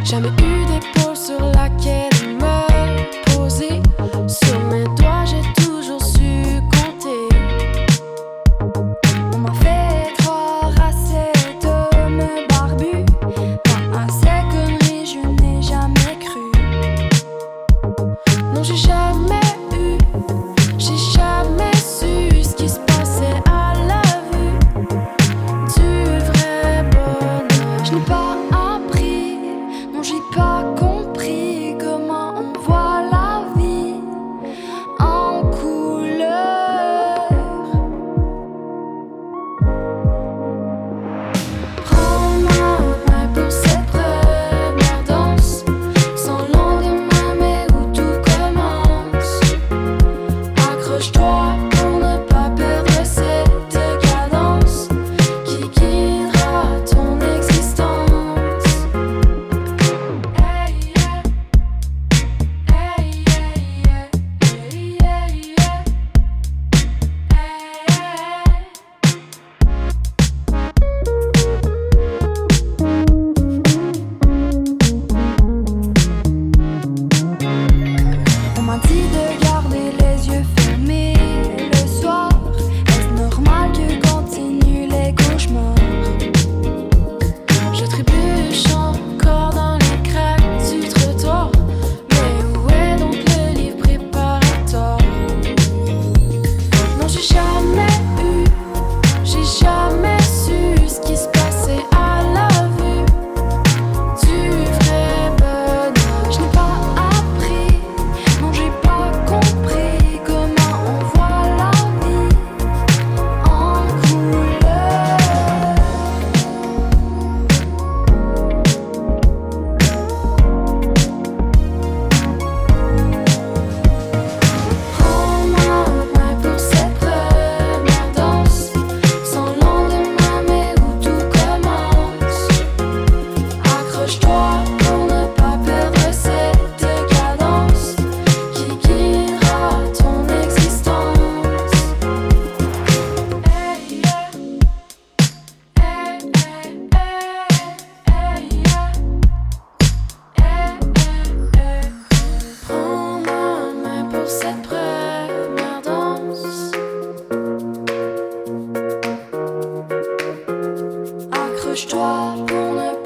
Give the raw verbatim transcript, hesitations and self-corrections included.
Jamais eu d'épaule sur laquelle me poser. Sur mes doigts, j'ai toujours su compter. On m'a fait croire à cet homme barbu, pas à ces conneries, je n'ai jamais cru. Non, j'ai jamais eu, j'ai jamais su ce qui se passait à la vue du vrai bonheur. Je n'ai pas appris, non, j'ai pas compris comment on voit la vie en couleur. Prends ma main pour cette première danse, sans lendemain mais où tout commence. Accroche-toi pour ne pas perdre cette cadence qui guidera ton existence. Hey yeah, hey yeah, yeah, yeah, yeah. On m'a dit de garder les yeux fermés le soir. Est-ce normal que continuent les cauchemars? Je trébuche encore dans les craques du trottoir. Mais où est donc le livre préparatoire? Non, j'ai jamais eu, j'ai jamais su ce qui se passait à la vue du vrai bonheur. Je n'ai pas appris, non, j'ai pas compris comment on voit la vie en couleur. Prends ma main pour cette première danse, sans lendemain mais où tout commence. Accroche-toi pour ne pas perdre cette cadence qui guidera ton existence. Hey yeah, hey hey hey hey yeah, hey hey hey. Prends ma main pour cette première danse. Accroche-toi pour ne